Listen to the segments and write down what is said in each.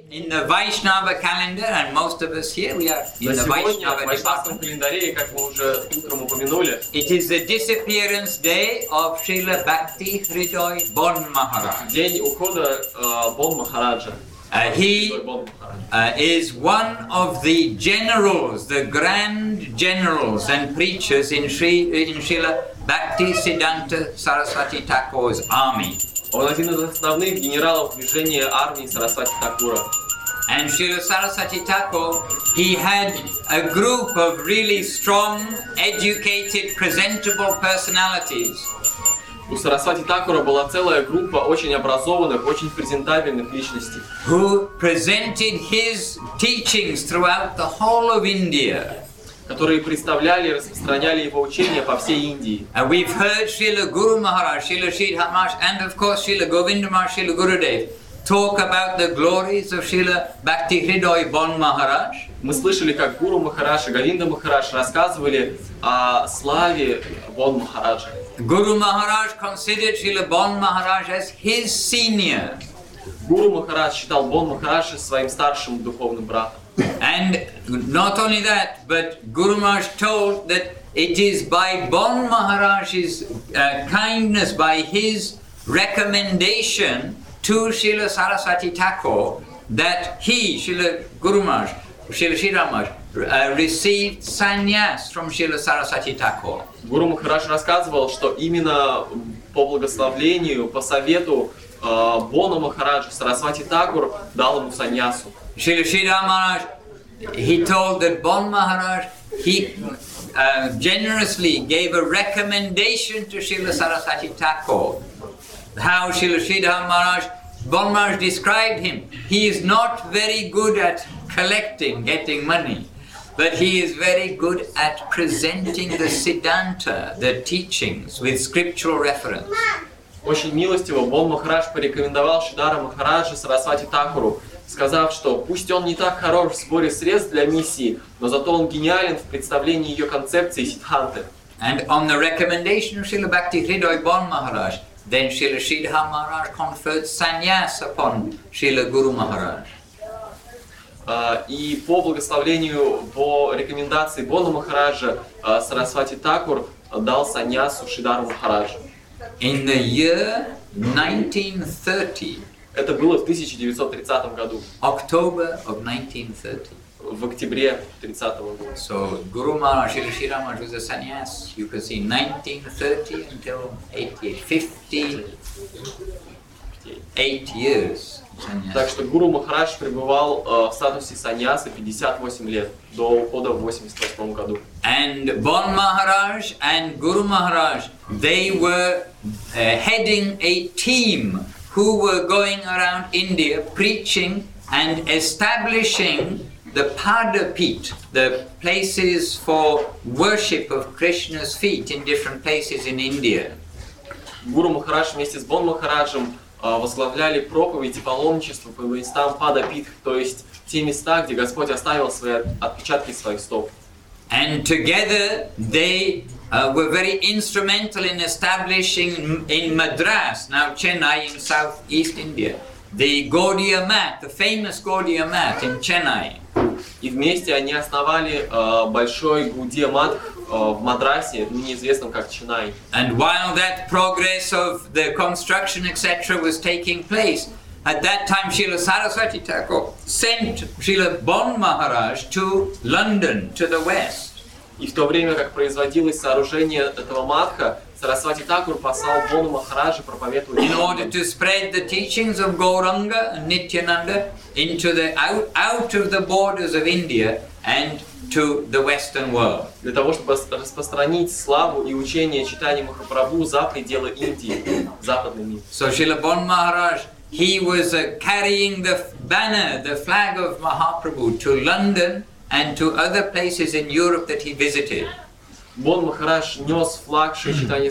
in the Vaishnava calendar, and most of us here, we are in the Vaishnava в вайшнавском department. календаре, как мы уже утром упомянули, It is the disappearance day of Srila Bhakti Hridoy Bon Maharaj. день ухода Бон Махараджа. He Бон Махараджа. is one of the generals, the grand generals and preachers in Srila Bhakti Siddhanta Saraswati Thakur's army. Он один из основных генералов движения армии Сарасвати Такура. And Srila Saraswati Thakur, he had a group of really strong, educated, presentable personalities. У Сарасвати Такура была целая группа очень образованных, очень презентабельных личностей, Who presented his teachings throughout the whole of India. которые представляли и распространяли его учения по всей Индии. And we've heard Srila Guru Maharaj, Srila Sridhar Maharaj, and of course Srila Govinda Maharaj, Srila Gurudev talk about the glories of Srila Bhakti Hridoy Bon Maharaj. Мы слышали, как Гуру Махарадж и Говинда Махарадж рассказывали о славе Бон Махараджа. Guru Maharaj considered Srila Bon Maharaj as his senior. Гуру Махарадж считал Бон Махараджа своим старшим духовным братом. And not only that, but Guru Maharaj told that it is by Bon Maharaj's kindness, by his recommendation to Srila Saraswati Thakur, that he, Srila Guru Maharaj, Srila Sridhar Maharaj, received sannyas from Srila Saraswati Thakur. Гуру Махарадж рассказывал, что именно по благословлению, по совету Бона Махараджа Сарасвати Такур дал ему саньясу. Srila Sridhar Maharaj, he told that Bon Maharaj, he generously gave a recommendation to Srila Saraswati Thakur. How Srila Sridhar Maharaj, Bon Maharaj described him. He is not very good at collecting, getting money, but he is very good at presenting the Siddhanta, the teachings, with scriptural reference. Очень милостиво Бон Махарадж порекомендовал Шидара Махараджа Сарасвати Такуру, сказав, что пусть он не так хорош в сборе средств для миссии, но зато он гениален в представлении ее концепции Сиддханты. And on the recommendation of Srila Bhakti Hridoy Bon Maharaj, then Srila Sridhar Maharaj conferred sannyas upon Srila Guru Maharaj. И по благословлению, по рекомендации Бона Махараджа, Сарасвати Такур дал саньясу Шидару Махараджу. In the year 1930, Это было в 1930 году, October of 1930. в октябре 30 года. So Guru Maharaj, Srila Sridhar Maharaj was a sannyas, you can see 1930 until 88, 58 years. Так что Гуру Махарадж пребывал в статусе саньяса 58 лет, до ухода в 88 году. And Bon Maharaj and Guru Maharaj, they were heading a team who were going around India preaching and establishing the Padapit, the places for worship of Krishna's feet in different places in India. Гуру Махарадж вместе с Бон Махараджем возглавляли проповедь и паломничество по местам Падапит, то есть те места, где Господь оставил свои отпечатки своих стоп. And together they were very instrumental in establishing in Madras, now Chennai in southeast India, the Gaudiya Math, the famous Gaudiya Math in Chennai. И вместе они основали большой Гаудия Матх в Мадрасе, ныне известном как Ченнай. And while that progress of the construction etc. was taking place, at that time Srila Saraswati Thakur sent Srila Bon Maharaj to London, to the west. И в то время, как производилось сооружение этого матха, Сарасвати Такур послал Бону Махараджа проповедовать In order to spread the teachings of Gauranga and Nityananda into the out of the borders of India and to the Western world. Для того, чтобы распространить славу и учение читания Махапрабху за пределы Индии, западный мир. So Srila Bon Maharaj, he was carrying the banner, the flag of Mahaprabhu to London and to other places in Europe that he visited. Бон Махарадж нес флаг Шри Чайтанья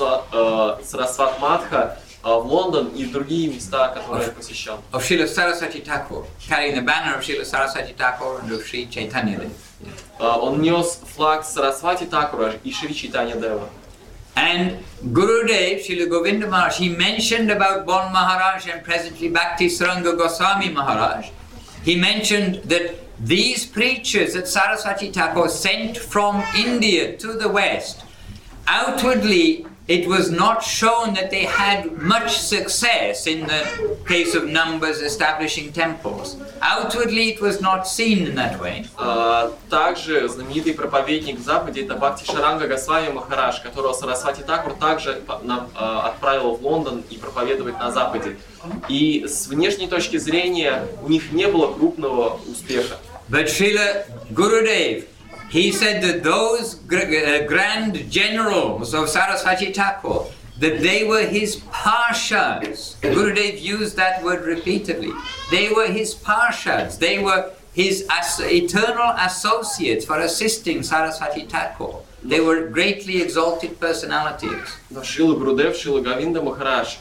Сарасват Матха в Лондон и в другие места, которые он посещал. Of Srila Saraswati Thakur, carrying the banner of Srila Saraswati Thakur and of Sri Chaitanya Dev. Он нес флаг Сарасвати Такура и Шри Чайтанья Дева. And Gurudev, Srila Govinda Maharaj, he mentioned about Bon Maharaj and presently Bhakti Saranga Goswami Maharaj he mentioned that these preachers that Saraswati Thakur sent from India to the West, outwardly it was not shown that they had much success in the case of numbers establishing temples. Outwardly it was not seen in that way. Также знаменитый проповедник в Западе это Бхакти Шаранга Госвами Махарадж, которого Сарасвати Такур также отправил в Лондон и проповедовать на Западе. И с внешней точки зрения у них не было крупного успеха. But Srila Gurudev, he said that those grand generals of Saraswati Thakur, that they were his parshads. Gurudev used that word repeatedly. They were his parshads. They were his eternal associates for assisting Saraswati Thakur. They were greatly exalted personalities. Шрила Гурудев, Шрила Говинда Махарадж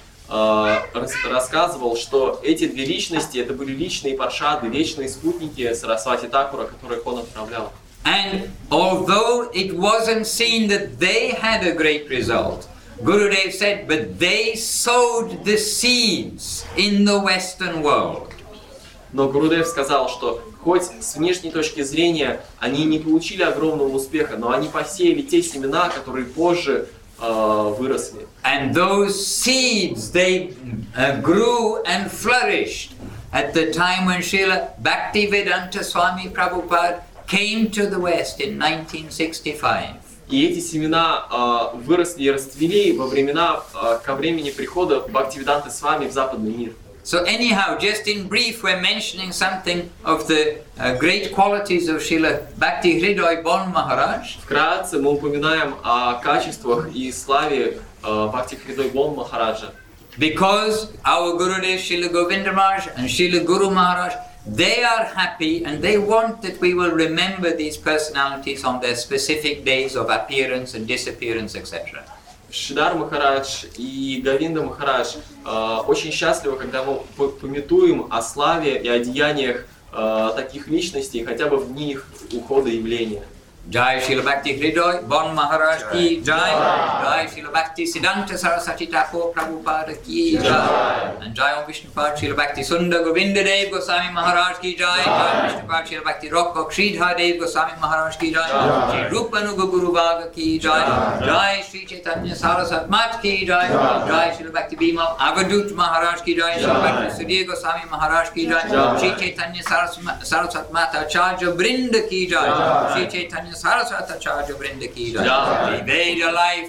рассказывал, что эти две личности, это были личные паршады, вечные спутники Сарасвати Такура, которых он отправлял. And although it wasn't seen that they had a great result, Gurudev said, but they sowed the seeds in the Western world. Но Гурудев сказал, что хоть с внешней точки зрения они не получили огромного успеха, но они посеяли те семена, которые позже выросли. And those seeds, they grew and flourished at the time when Srila Bhaktivedanta Swami Prabhupada came to the West in 1965. И эти семена выросли и расцвели ко времени прихода Бхактивиданты Свами в западный мир. So anyhow, just in brief, we're mentioning something of the great qualities of Srila Bhakti Hriday Bon Maharaj. Вкратце мы упоминаем о качествах и славе Бхакти Хридай Bon Махараджа. Because our Gurudev Srila Govinda Maharaj and Srila Guru Maharaj, they are happy and they want that we will remember these personalities on their specific days of appearance and disappearance, etc. Шридар Махарадж и Говинда Махарадж очень счастливы, когда мы памятуем о славе и о деяниях таких личностей, хотя бы в дни их ухода и явления. Jai Srila Bhakti Hriday Bon Maharaj ki Jai. Jai Srila Bhakti Siddhanta Saraswati Thakur Prabhupada ki Jai. And Jai Om Vishnupad Srila Bhakti Sundar Govinda Dev Goswami Maharaj ki Jai. Jai Vishnupad Srila Bhakti Rokok Sridhar Dev Goswami Maharaj ki Jai. Shri Rupanuga Guru Bhaga ki Jai. Jai Shri Chaitanya Saraswat Mat ki Jai. Jai Srila Bhakti Bimal Avadut Maharaj ki Jai. Srila Bhakti Sudhir Goswami Maharaj ki Jai. Shri Chaitanya Saraswat Mat Acharya Brinda ki Jai. Shri Chaitanya Saraswati Acharya Brinda ki Jai. Veda Life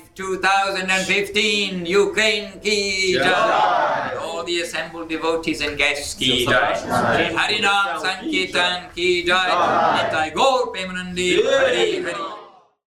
2015 Ukraine ki Jai. All the assembled devotees and guests ki Jai. Harinam Sankirtan ki Jai. Nitai Gaur Premanandi Hari Hari.